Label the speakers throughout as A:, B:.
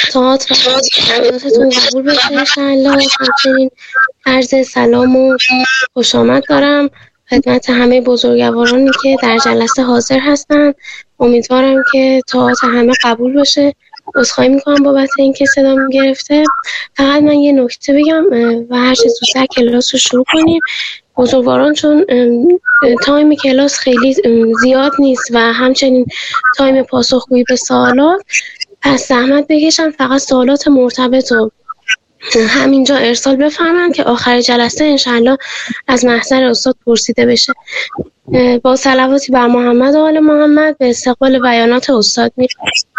A: تئاتر و عباداتتون قبول بشه انشاءالله. همچنین عرض سلام و خوش آمد دارم خدمت همه بزرگوارانی که در جلسه حاضر هستن. امیدوارم که تئاتر همه قبول بشه. عذرخواهی میکنم بابت اینکه صدام گرفته. فقط من یه نکته بگم و هر چه زودتر کلاس رو شروع کنیم. بزرگواران چون تایم کلاس خیلی زیاد نیست و همچنین تایم پاسخگویی به سوالات، پس زحمت بکشن فقط سوالات مرتبط رو همینجا ارسال بفرمایید که آخر جلسه انشالله از محضر استاد پرسیده بشه. با صلواتی بر محمد و آل محمد به استقبال بیانات استاد میرم.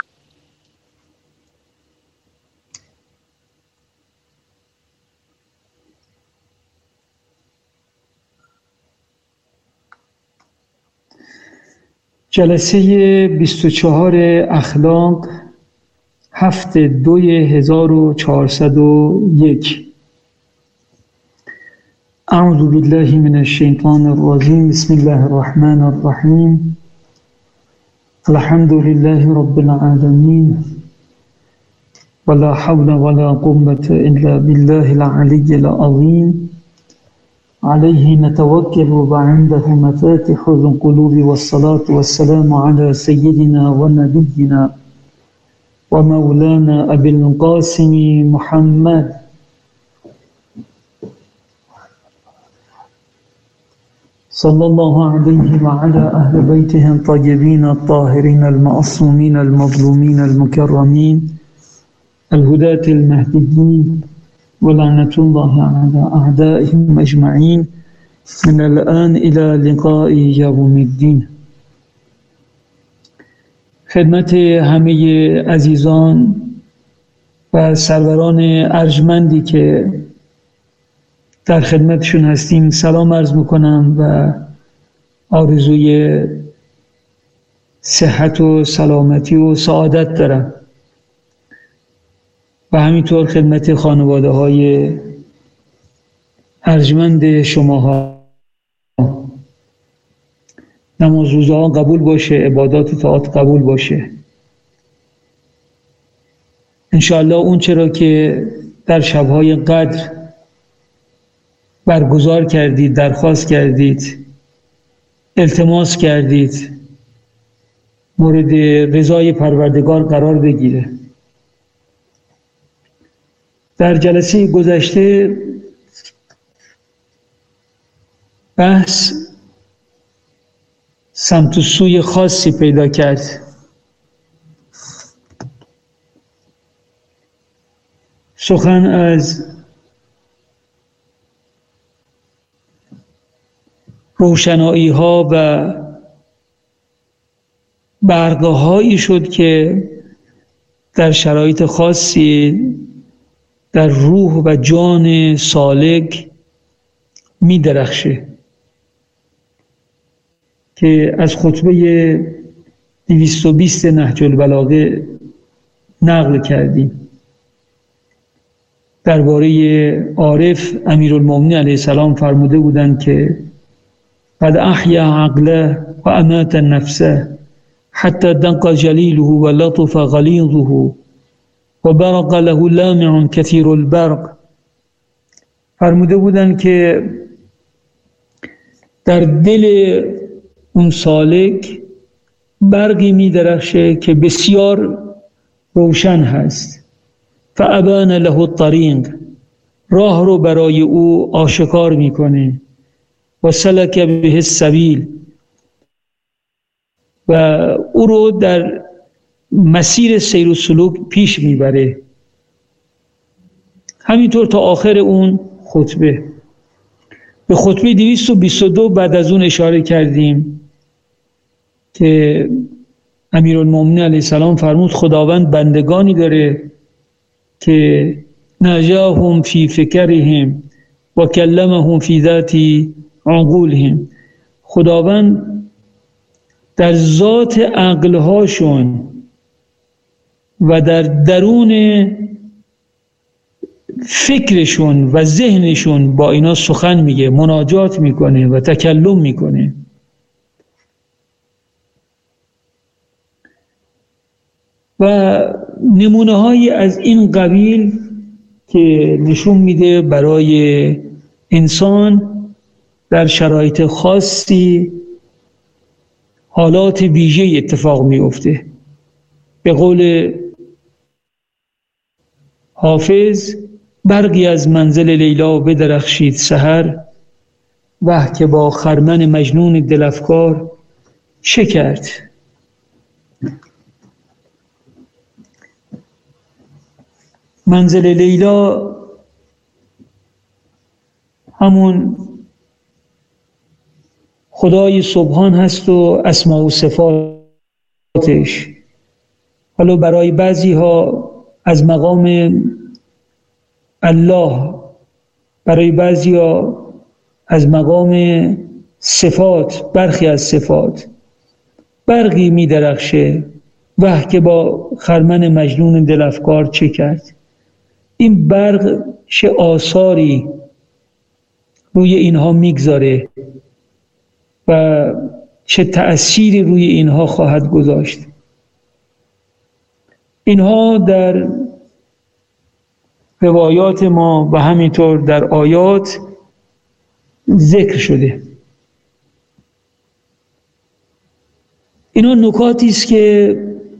B: جلسه 24 اخلاق 7/2/1401. اعوذ بالله من الشیطان الرجیم. بسم الله الرحمن الرحیم. الحمد لله رب العالمین ولا حول ولا قوة الا بالله العلی العظیم. عليه نتوكل وعنده مفاتح القلوب والصلاة والسلام على سيدنا ونبينا ومولانا أبي القاسم محمد صلى الله عليه وعلى أهل بيته الطيبين الطاهرين المعصومين المظلومين المكرمين الهداة المهديين ولعنة الله على أعدائهم أجمعين من الآن إلى لقاء يوم الدين. خدمت همه عزیزان و سروران ارجمندی که در خدمتشون هستیم سلام عرض میکنم و آرزوی صحت و سلامتی و سعادت دارم و همینطور خدمت خانواده های ارجمند شماها. نماز روزها قبول باشه، عبادات و طاعات قبول باشه انشاءالله. اون چرا که در شبهای قدر برگزار کردید، درخواست کردید، التماس کردید، مورد رضای پروردگار قرار بگیره. در جلسه گذشته بحث سمت و سوی خاصی پیدا کرد. سخن از روشنایی ها و برقه هایی شد که در شرایط خاصی در روح و جان سالک می درخشه که از خطبه 220 نهج البلاغه نقل کردیم. درباره عارف امیرالمومنین علیه السلام فرموده بودند که قد احیا عقله و امات نفسه حتی دق جلیله و لطف غلیظه و برق له لامع کثیر البرق. فرموده بودند که در دل اون سالک برقی می درخشه که بسیار روشن هست. فابان له الطریق، راه رو برای او آشکار میکنه. و سلک به السبیل، و او رو در مسیر سیر و سلوک پیش میبره. همینطور تا آخر اون خطبه. به خطبه 222 بعد از اون اشاره کردیم که امیرالمومنین علیه السلام فرمود خداوند بندگانی داره که نجاهم فی فکرهم و کلمهم فی ذات عقولهم. خداوند در ذات عقلهاشون و در درون فکرشون و ذهنشون با اینا سخن میگه، مناجات میکنه و تکلم میکنه. و نمونه هایی از این قبیل که نشون میده برای انسان در شرایط خاصی حالات ویژه اتفاق میفته. به قول حافظ: برقی از منزل لیلا بدرخشید سحر، وه که با خرمن مجنون دلفکار چه کرد. منزل لیلا همون خدای سبحان هست و اسماء و صفاتش. حالا برای بعضی ها از مقام الله، برای بعضی ها از مقام صفات، برخی از صفات. برقی می درخشه، وه که با خرمن مجنون دلفکار چه کرد. این برق چه آثاری روی اینها میگذاره و چه تأثیری روی اینها خواهد گذاشت. اینها در روایات ما و همینطور در آیات ذکر شده. اینا نکاتی است که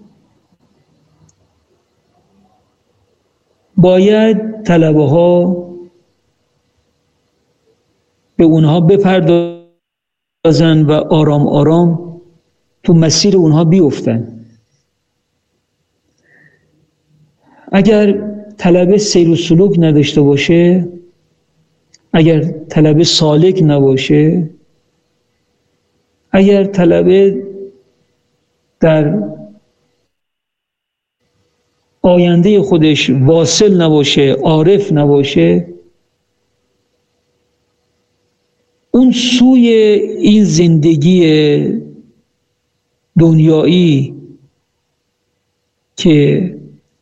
B: باید طلبه ها به اونها بپردازن و آرام آرام تو مسیر اونها بیفتن. اگر طلبه سیر و سلوک نداشته باشه، اگر طلبه سالک نباشه، اگر طلبه در آینده خودش واصل نباشه، عارف نباشه، اون سوی این زندگی دنیایی که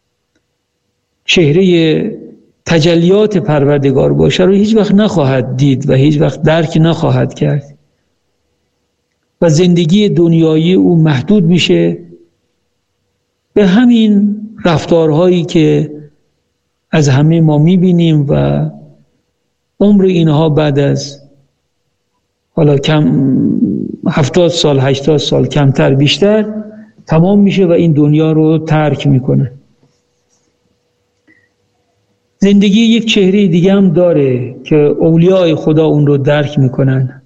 B: چهره تجلیات پروردگار باشه رو هیچ وقت نخواهد دید و هیچ وقت درک نخواهد کرد و زندگی دنیایی او محدود میشه به همین رفتارهایی که از همه ما میبینیم و عمر اینها بعد از حالا کم 70 سال 80 سال کمتر بیشتر تمام میشه و این دنیا رو ترک میکنه. زندگی یک چهره دیگه هم داره که اولیاء خدا اون رو درک میکنن.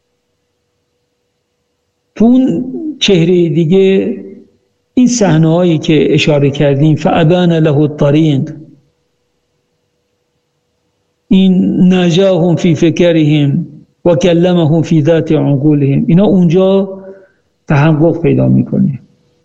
B: تو اون چهره دیگه این صحنه‌هایی که اشاره کردیم، فأبان له الطریق، این نجاهم فی فکرهم و کلمهم فی ذات عقولهم، اینا اونجا تحقق پیدا میکنه.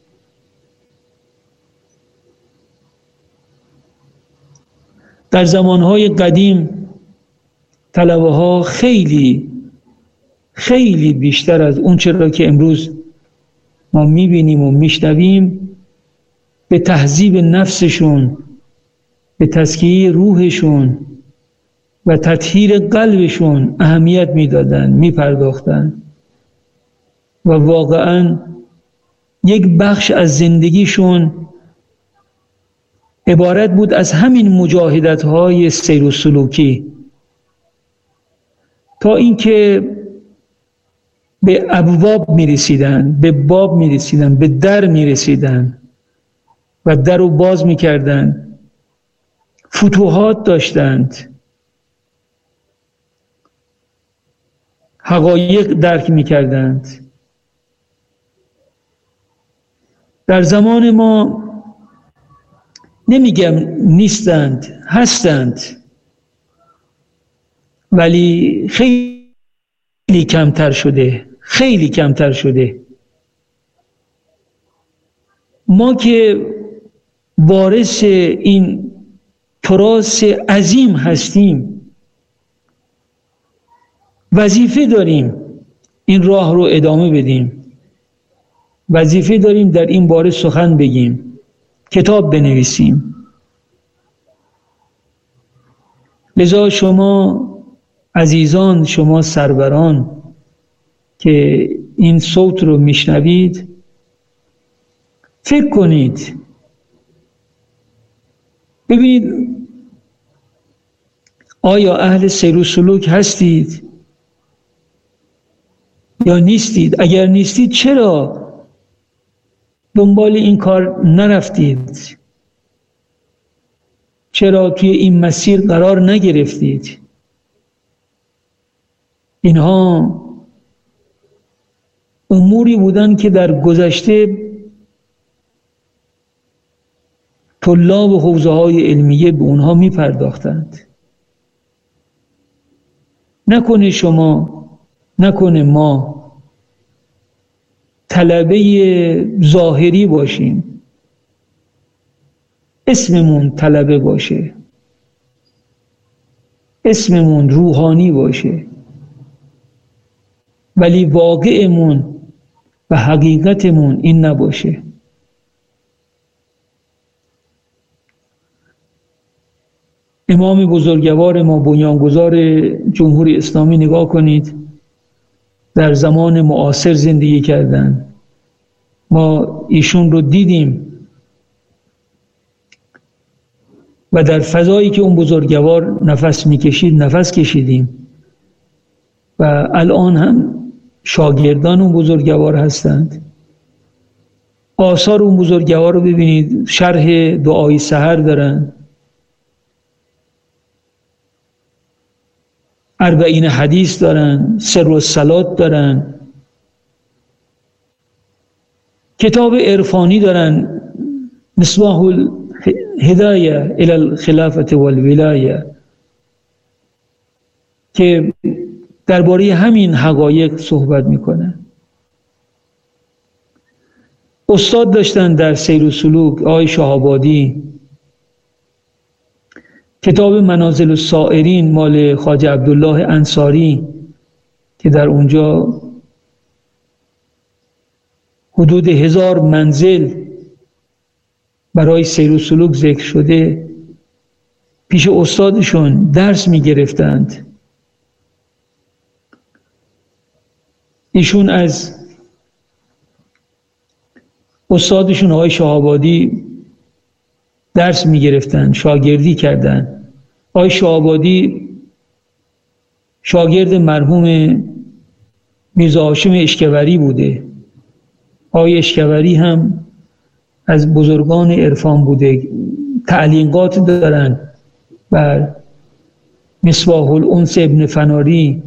B: در زمانهای قدیم طلبه ها خیلی خیلی بیشتر از اون چرا که امروز ما میبینیم و میشنویم به تهذیب نفسشون، به تزکیه روحشون و تطهیر قلبشون اهمیت میدادن، میپرداختن و واقعا یک بخش از زندگیشون عبارت بود از همین مجاهدت‌های سیر و سلوکی، تا اینکه به ابواب میرسیدن، به باب میرسیدن، به در میرسیدن و در رو باز میکردن، فتوحات داشتند، حقایق درک میکردند. در زمان ما نمیگم نیستند، هستند، ولی خیلی کمتر شده، خیلی کمتر شده. ما که وارث این تراث عظیم هستیم، وظیفه داریم این راه رو ادامه بدیم، وظیفه داریم در این باره سخن بگیم، کتاب بنویسیم. لذا شما عزیزان، شما سروران که این صوت رو میشنوید، فکر کنید ببینید آیا اهل سیر و سلوک هستید یا نیستید؟ اگر نیستید چرا دنبال این کار نرفتید؟ چرا توی این مسیر قرار نگرفتید؟ اینها اموری بودن که در گذشته طلاب و حوزه‌های علمیه به اونها می پرداختند. نکنه شما، نکنه ما طلبه ظاهری باشیم، اسممون طلبه باشه، اسممون روحانی باشه، ولی واقعمون و حقیقتمون این نباشه. امام بزرگوار ما، بنیانگذار جمهوری اسلامی، نگاه کنید، در زمان معاصر زندگی کردن. ما ایشون رو دیدیم و در فضایی که اون بزرگوار نفس میکشید نفس کشیدیم و الان هم شاگردان اون بزرگوار هستند. آثار اون بزرگوار رو ببینید، شرح دعای سحر دارن، 40 حدیث دارن، سر الصلات دارن، کتاب عرفانی دارن، مصباح الهدایه الی الخلافه والولایه، که درباره همین حقایق صحبت میکنن. استاد داشتن در سیر و سلوک آقای شهابادی، کتاب منازل السائرین مال خواجه عبدالله انصاری که در اونجا حدود 1000 منزل برای سیر و سلوک ذکر شده، پیش استادشون درس می گرفتند. ایشون از استادشون آقای شهابادی درس می گرفتند، شاگردی کردند. آقای شهابادی شاگرد مرحوم میرزا هاشم اشکوری بوده. آقای اشکوری هم از بزرگان عرفان بوده، تعلیقات دارن بر مصباح الانس ابن فناری.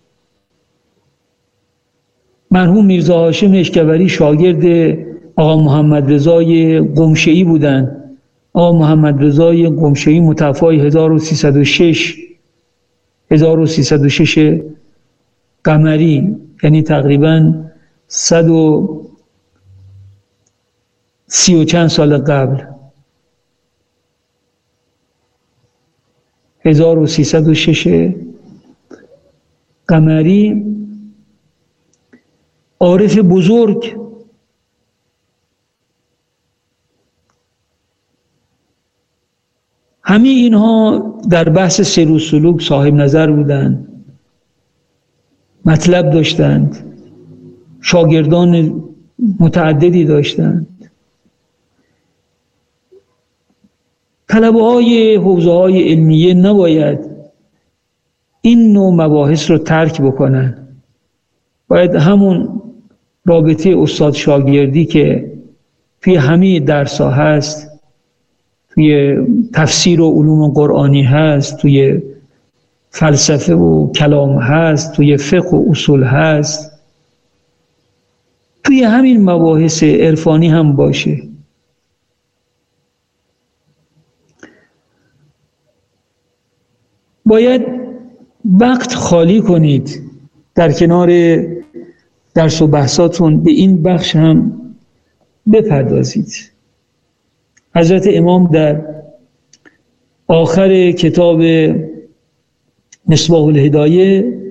B: مرحوم میرزا هاشم اشکوری شاگرد آقا محمد رضای قمشه‌ای بودن. آقا محمد رضای قمشه‌ای متوفی 1306 قمری، یعنی تقریباً 130 و چند سال قبل، 1306 قمری، عارف بزرگ. همه اینها در بحث سیر و سلوک صاحب نظر بودند، مطلب داشتند، شاگردان متعددی داشتند. طلبه های حوزه های علمیه نباید این نوع مباحث رو ترک بکنن. باید همون رابطه استاد شاگردی که توی همه درس ها هست، توی تفسیر و علوم قرآنی هست، توی فلسفه و کلام هست، توی فقه و اصول هست، توی همین مباحث عرفانی هم باشه. باید وقت خالی کنید در کنار درس و بحثاتون، به این بخش هم بپردازید. حضرت امام در آخر کتاب مصباح الهدایه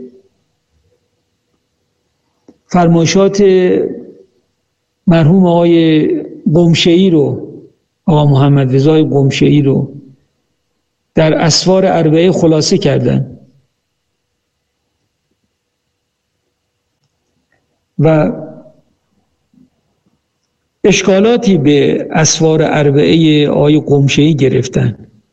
B: فرمایشات مرحوم آقای قمشه‌ای رو، آقا محمد رضای قمشه‌ای رو در اسفار اربعه خلاصه کردن و اشکالاتی به اسفار اربعه آقای قمشه‌ای گرفتن.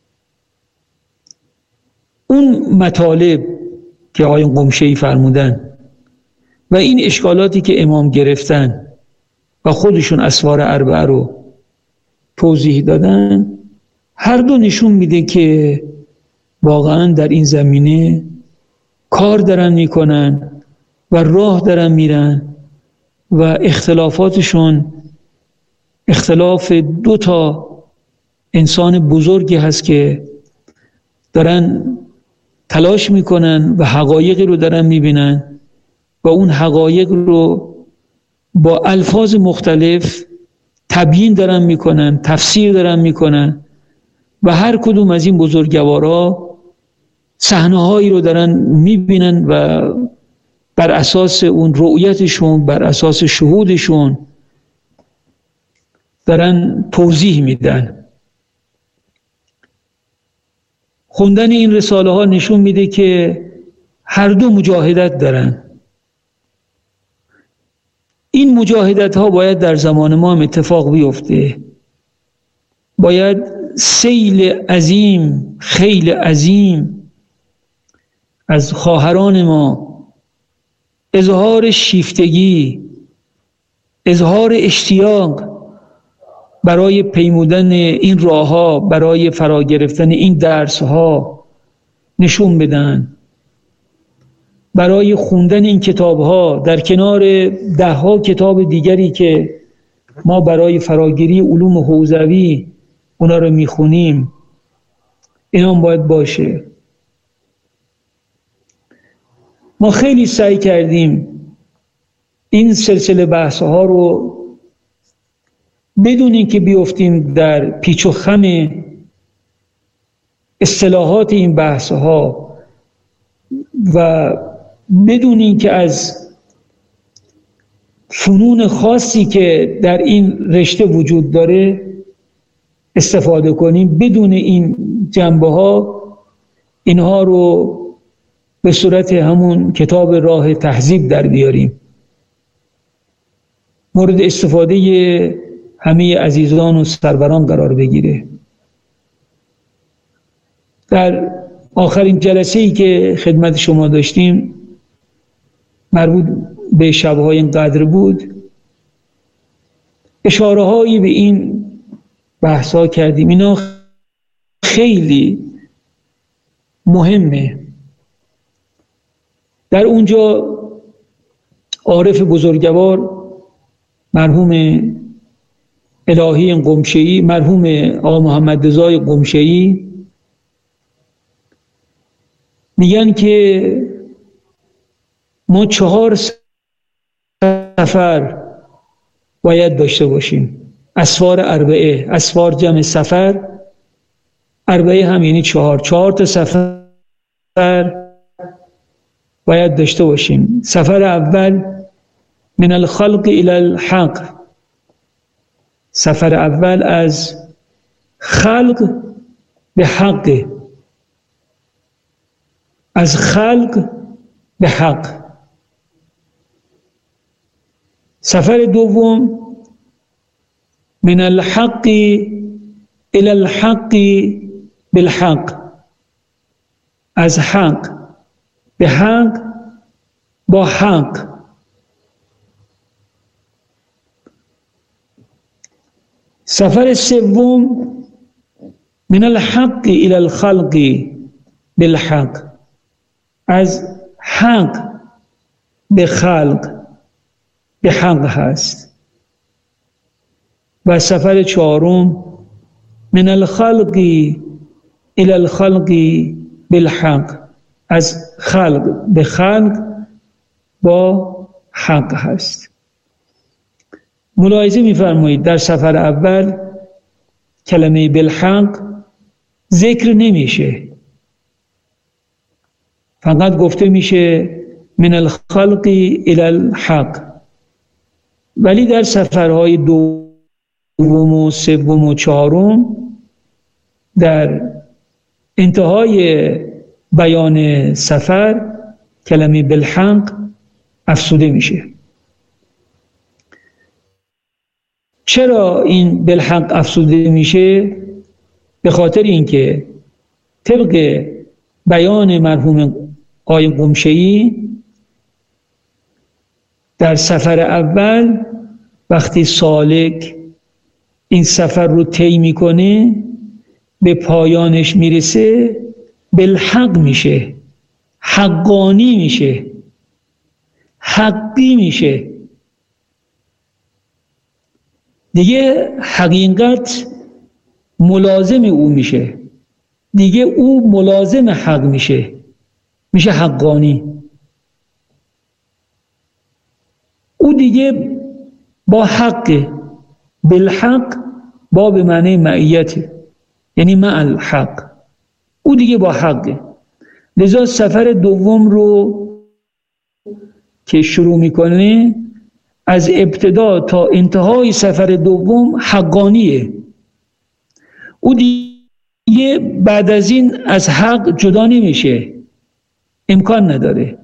B: اون مطالب که آقای قمشه‌ای فرمودن و این اشکالاتی که امام گرفتن و خودشون اسوار اربعه رو توضیح دادن، هر دو نشون میده که واقعا در این زمینه کار دارن میکنن و راه دارن میرن و اختلافاتشون اختلاف دو تا انسان بزرگی هست که دارن تلاش میکنن و حقایقی رو دارن میبینن و اون حقایق رو با الفاظ مختلف تبیین دارن میکنن، تفسیر دارن میکنن و هر کدوم از این بزرگوارا صحنه‌هایی رو دارن میبینن و بر اساس اون رؤیتشون، بر اساس شهودشون دارن توضیح میدن. خوندن این رساله ها نشون میده که هر دو مجاهدت دارن. این مجاهدت ها باید در زمان ما هم اتفاق بیفته. باید سیل عظیم، خیل عظیم از خواهران ما اظهار شیفتگی، اظهار اشتیاق برای پیمودن این راه ها، برای فرا گرفتن این درس ها نشون بدن، برای خوندن این کتاب ها در کنار 10 کتاب دیگری که ما برای فراگیری علوم حوزوی اونا رو میخونیم، اینا هم باید باشه. ما خیلی سعی کردیم این سلسله بحث ها رو بدون اینکه بیفتیم در پیچ و خم اصطلاحات این بحث ها و بدون اینکه از فنون خاصی که در این رشته وجود داره استفاده کنیم، بدون این جنبه ها اینها رو به صورت همون کتاب راه تهذیب در بیاریم، مورد استفاده همه عزیزان و سروران قرار بگیره. در آخرین جلسه‌ای که خدمت شما داشتیم مربوط به شب‌های این قدر بود، اشاره‌هایی به این بحث‌ها کردیم. اینا خیلی مهمه. در اونجا عارف بزرگوار مرحوم الهی قمشه‌ای، مرحوم آقا محمد رضای قمشه‌ای میگن که ما 4 سفر باید داشته باشیم. اسفار اربعه، اسفار جمع سفر، اربعه هم یعنی 4 تا سفر باید داشته باشیم. سفر اول من الخلق الى الحق، سفر اول از خلق به حق، از خلق به حق. سفر دوم من الحق الى الحق بالحق، از حق به حق با حق. سفر سوم من الحق الى الخلق بالحق، از حق به خلق به حق هست. و سفر چهارم من الخلق الى الخلق بالحق، از خلق به خلق با حق هست. ملاحظه می‌فرمایید در سفر اول کلمه بالحق ذکر نمیشه، فقط گفته میشه من الخلق الى الحق. ولی در سفرهای دوم و سوم و چهارم در انتهای بیان سفر کلمه بالحق افزوده میشه. چرا این بالحق افزوده میشه؟ به خاطر اینکه طبق بیان مرحوم آقای قمشه‌ای در سفر اول وقتی سالک این سفر رو طی میکنه به پایانش میرسه، بالحق میشه، حقانی میشه، حقی میشه. دیگه حقیقت ملازم او میشه، دیگه او ملازم حق میشه، میشه حقانی. او دیگه با حق، بالحق، با به معنی معیت، یعنی مع الحق، او دیگه با حقه. لذا سفر دوم رو که شروع میکنه از ابتدا تا انتهای سفر دوم حقانیه. او دیگه بعد از این از حق جدا نمیشه، امکان نداره.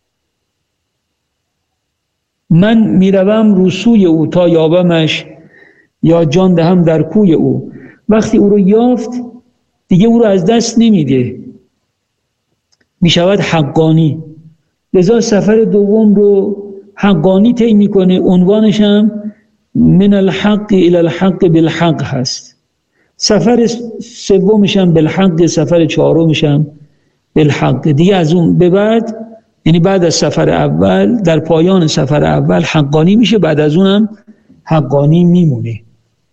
B: من میروم رو سوی او تا یابمش، یا جان دهم در کوی او. وقتی او رو یافت دیگه او رو از دست نمیده، میشود حقانی. لذا سفر دوم رو حقانی طی میکنه. عنوانش هم من الحق الى الحق بالحق هست. سفر سومش هم بالحق، سفر چهارمش هم بالحق. دیگه از اون به بعد، یعنی بعد از سفر اول، در پایان سفر اول حقانی میشه، بعد از اونم حقانی میمونه.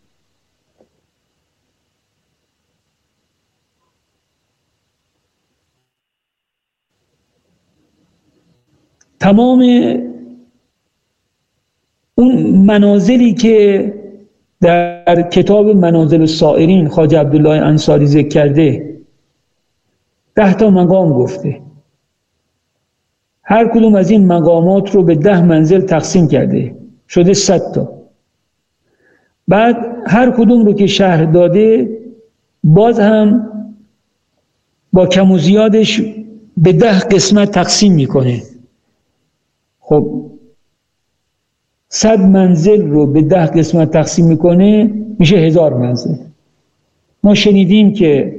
B: تمام اون منازلی که در کتاب منازل السائرین خواجه عبدالله انصاری ذکر کرده، 10 تا مقام گفته. هر کدوم از این مقامات رو به 10 منزل تقسیم کرده، شده 100 تا. بعد هر کدوم رو که شرح داده باز هم با کم و زیادش به 10 قسمت تقسیم میکنه. خب 100 منزل رو به 10 قسمت تقسیم میکنه، میشه 1000 منزل. ما شنیدیم که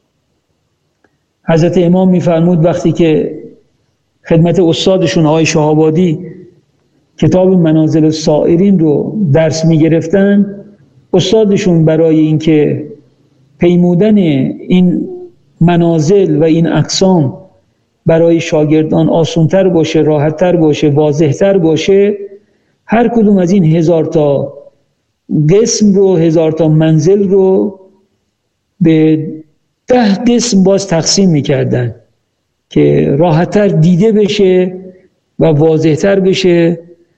B: حضرت امام میفرمود وقتی که خدمت استادشون آقای شهابادی کتاب منازل السائرین رو درس میگرفتن، استادشون برای اینکه پیمودن این منازل و این اقسام برای شاگردان آسان‌تر باشه، راحت‌تر باشه، واضح‌تر باشه، هر کدوم از این 1000 تا قسم رو، 1000 تا منزل رو به 10 قسم باز تقسیم میکردن که راحت‌تر دیده بشه و واضح‌تر بشه.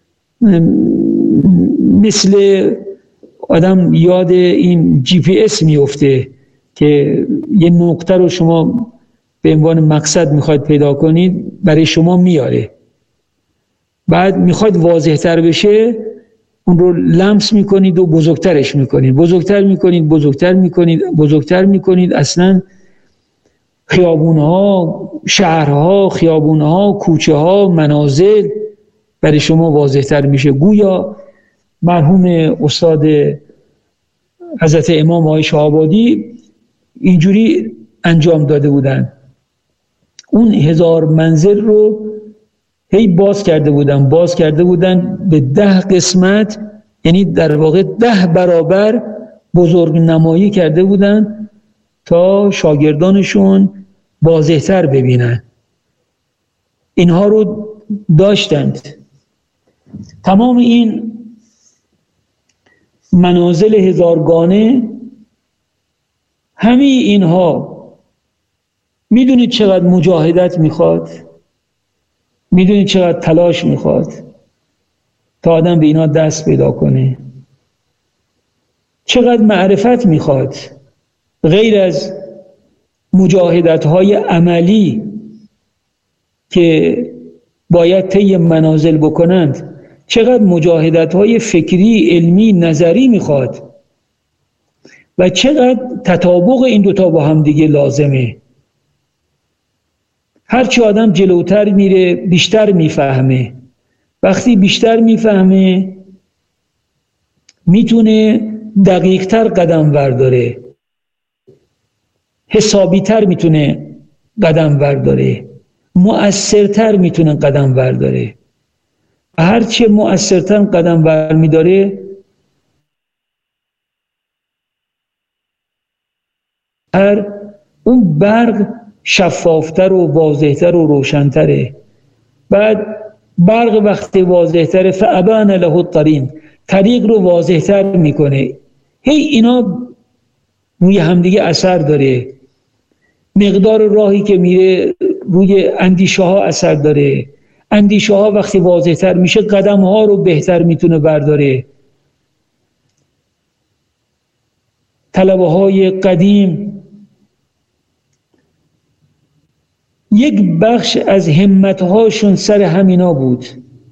B: مثل آدم یاد این جی پی اس میفته که یه نقطه رو شما به عنوان مقصد میخواید پیدا کنید، برای شما میاره. بعد میخواید واضح‌تر بشه، اون رو لمس میکنید و بزرگترش میکنید، بزرگتر میکنید، بزرگتر میکنید، بزرگتر میکنید. اصلا خیابونها، شهرها، خیابونها، کوچه ها، منازل برای شما واضح‌تر میشه. گویا مرحوم استاد حضرت امام آقای شهابادی اینجوری انجام داده بودن. اون 1000 منزل رو هی باز کرده بودن به 10 قسمت، یعنی در واقع 10 برابر بزرگ نمایی کرده بودن تا شاگردانشون واضح‌تر ببینن. اینها رو داشتند. تمام این منازل هزارگانه، همه اینها میدونید چقدر مجاهدت میخواد، میدونید چقدر تلاش میخواد تا آدم به اینا دست پیدا کنه، چقدر معرفت میخواد غیر از مجاهدت‌های عملی که باید طی منازل بکنند. چقدر مجاهدت‌های فکری، علمی، نظری میخواد و چقدر تطابق این دوتا با هم دیگه لازمه. هرچی آدم جلوتر میره بیشتر میفهمه. وقتی بیشتر میفهمه میتونه دقیقتر قدم برداره، حسابیتر میتونه قدم برداره، مؤثرتر میتونه قدم برداره. هرچه مؤثرتر قدم برمیداره هر اون برق شفافتر و واضحتر و روشنتره. بعد برق وقتی واضحتره فابان له الطريق، طریق رو واضحتر میکنه. هی اینا روی همدیگه اثر داره. مقدار راهی که میره روی اندیشه ها اثر داره. اندیشه ها وقتی واضحتر میشه قدم ها رو بهتر میتونه برداره. طلبه های قدیم یک بخش از همت هاشون سر همینا بود.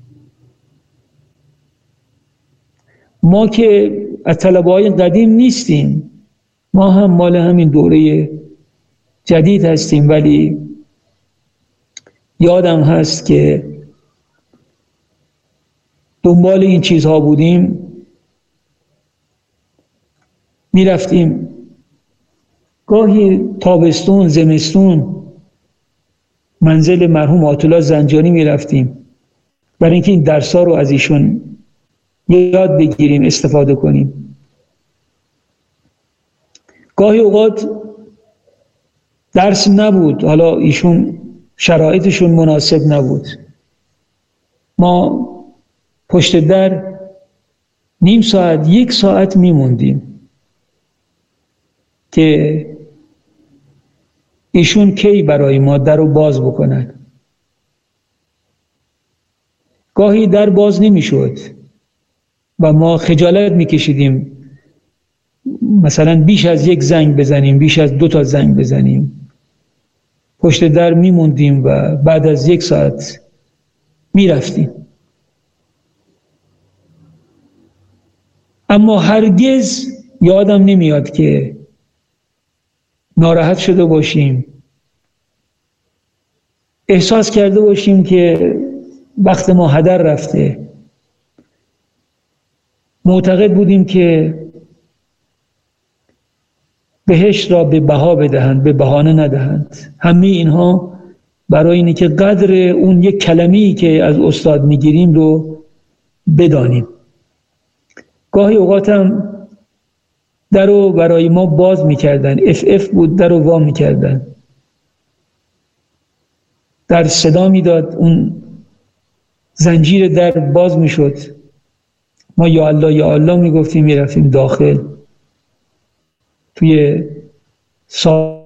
B: ما که از طلبه های قدیم نیستیم، ما هم مال همین دوره جدید هستیم، ولی یادم هست که دنبال این چیزها بودیم. میرفتیم گاهی تابستون زمستون منزل مرحوم آیت الله زنجانی میرفتیم برای اینکه این درس‌ها رو از ایشون یاد بگیریم، استفاده کنیم. گاهی اوقات درس نبود، حالا ایشون شرایطشون مناسب نبود، ما پشت در نیم ساعت یک ساعت میموندیم که ایشون کی برای ما در رو باز بکنن. گاهی در باز نمیشد و ما خجالت میکشیدیم مثلا بیش از یک زنگ بزنیم، بیش از 2 تا زنگ بزنیم. پشت در میموندیم و بعد از 1 ساعت میرفتیم. اما هرگز یادم نمیاد که ناراحت شده باشیم، احساس کرده باشیم که وقت ما هدر رفته. معتقد بودیم که بهشت را به بها بدهند، به بهانه ندهند. همه اینها برای اینه که قدر اون یک کلمه‌ای که از استاد میگیریم رو بدانیم. گاهی اوقات هم در رو برای ما باز میکردن، اف بود، در رو وا میکردن، در صدا میداد، اون زنجیر در باز میشد، ما یا الله یا الله میگفتیم، میرفتیم داخل. توی